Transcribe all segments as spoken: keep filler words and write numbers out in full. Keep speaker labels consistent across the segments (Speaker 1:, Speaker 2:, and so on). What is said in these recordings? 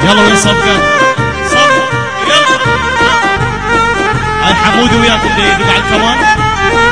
Speaker 1: يلا وين صفقة صفقة يلا هاي حمود وياك اللي بعد كمان.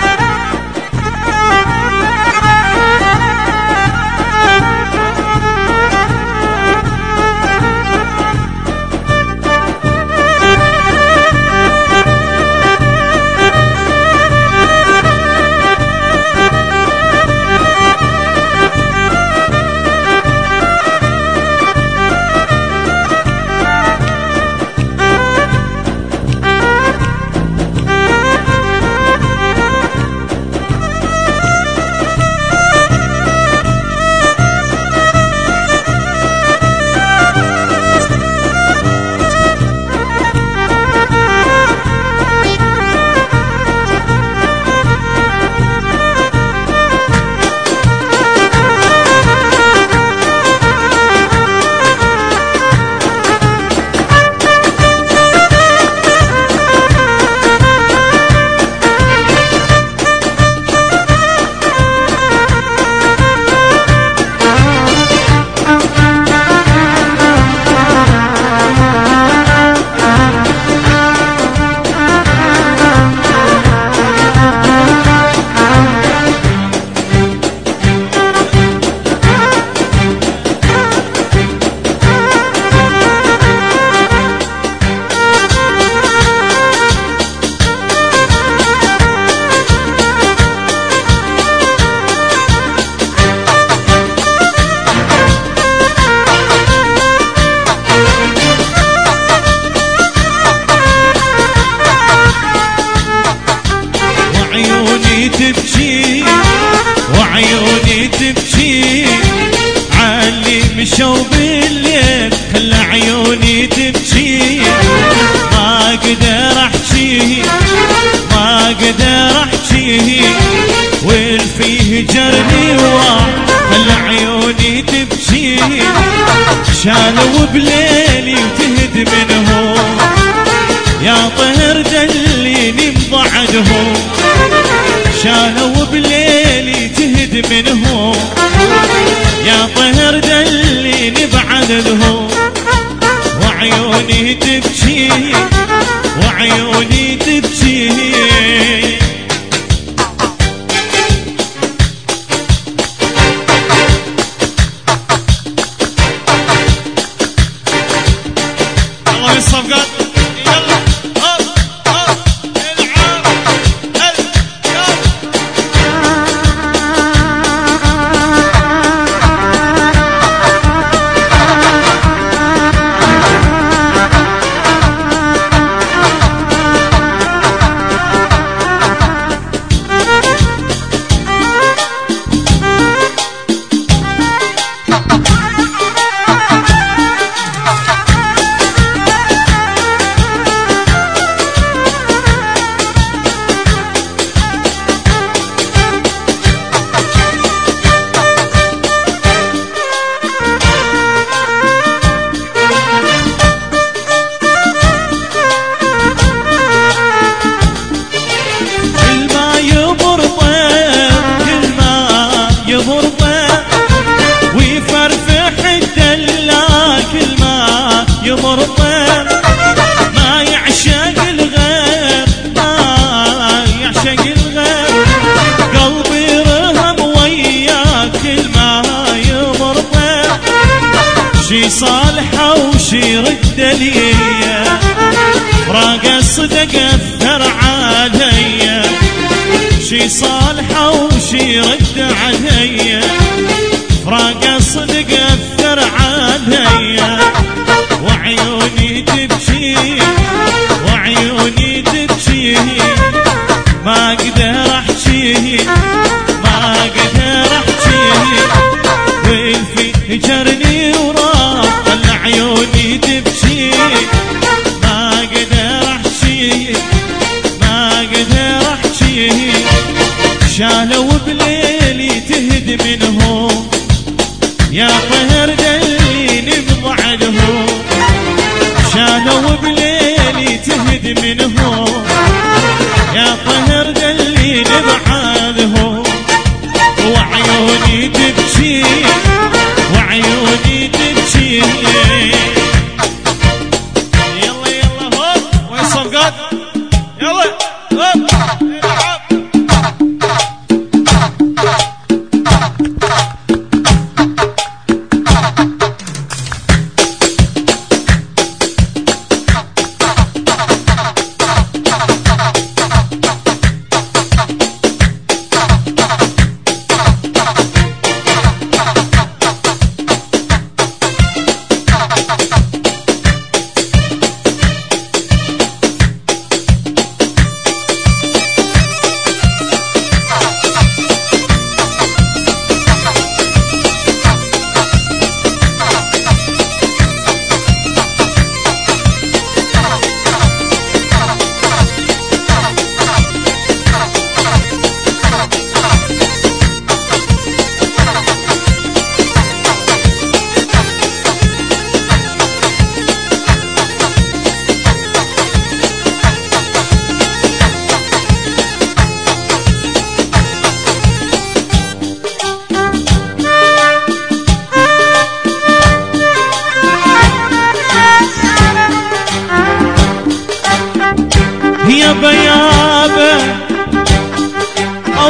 Speaker 1: تبكي وعيوني تبكي علي مشوا بالليل، خلى عيوني تبكي ما اقدر احكي ما اقدر احكي والفيه جرني واح، خلى عيوني تبكي شالوا بليلي وتهد منهم يا طهر دليني ببعدهم، شالوا بليلي تهد منهم يا طهر دليني بعدهم، وعيوني تبكي وعيوني تبكي. الله بالصفقات يلا هوب هوب العب هل يلا ما يعشق الغير ما يعشق الغير قلبي رهم وياك الما يمرضى شي صالحة وشي رد ليا فراق صدق اثر عليا شي صالحة وشي رد عليا فراق صدق اثر عليا وعيوني تبكي وعيوني تبكي ما اقدر احكي ما اقدر احكي والفي جرني وراح خلى عيوني تبكي ما اقدر احكي ما اقدر احكي شالوا بليلي تهد منهم يا طهر دليني ببعدهم شالوا بليلي تهد منهم يا طهر دليني ببعدهم وعيوني تبكي وعيوني تبكي.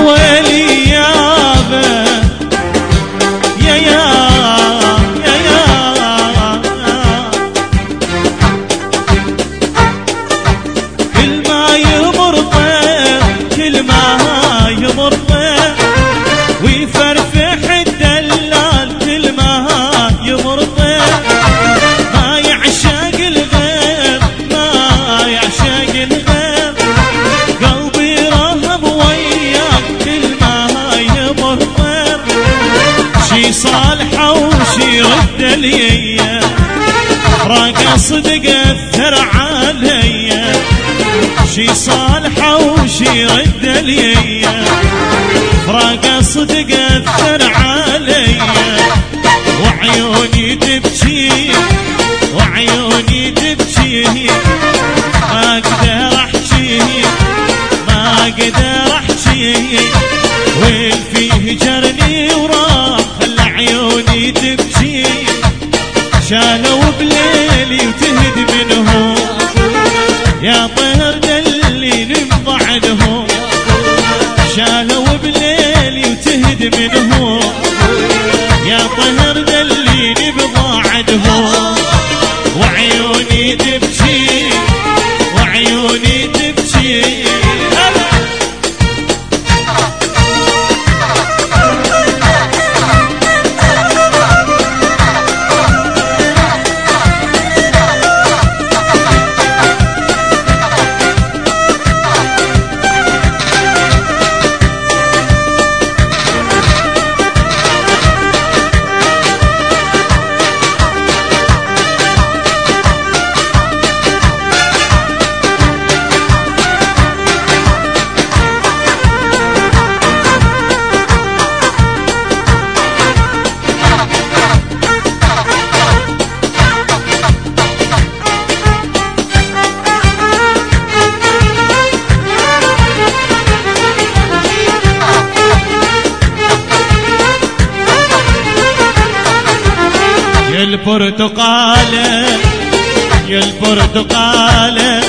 Speaker 1: ويلي يابا يا يا يا يا كل ما يمر طير كل ما يمر طير ويفرفح الدلال كل ما يمر طير ما يعشق الغير ما يعشق الغير قلبي رهب وياك كل ما يمر طير شي صالحه وشي رد لي فراق صدق اثر علي شي صالحه وشي رد لي فراق صدق اثر علي وعيوني تبكي وعيوني تبكي ما اقدر احكي ما اقدر احكي وين فيه جرني وراح خلى عيوني تبكي شالوا بليلي وتهد منهم يا طهر دليني بضعدهم شالوا بليلي وتهد منهم يا طهر دليني بضاعدهم وعيوني تبكي وعيوني تبكي يا البرتقالة يا البرتقالة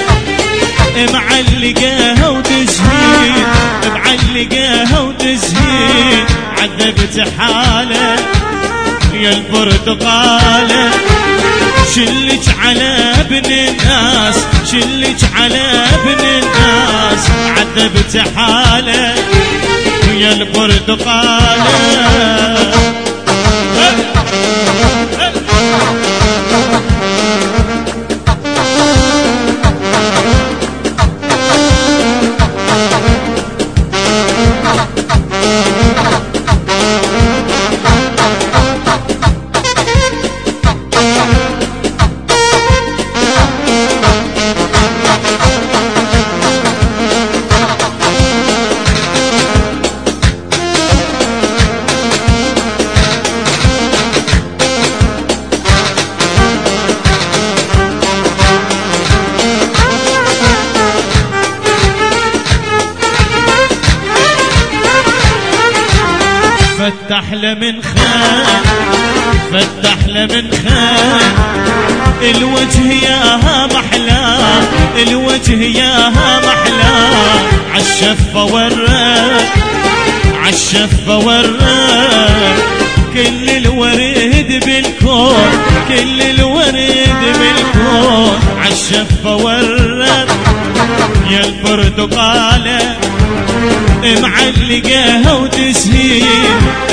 Speaker 1: معلقاها وتزهين معلقاها وتزهين عذبت حالة يا البرتقالة شلك على ابن الناس شلك على ابن الناس عذبت حالة يا البرتقالة فتح له من خان فتح له من خان الوجه ياها محلاه الوجه ياها محلاه عالشفة وراه عالشفة وراه كل الورد بالكون كل الورد بالكون عالشفة وراه يا البرتقالة معلقاها وتسهيل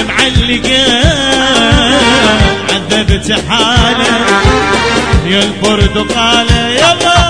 Speaker 1: معلقاها عذبت حالة يا البرتقالة يلا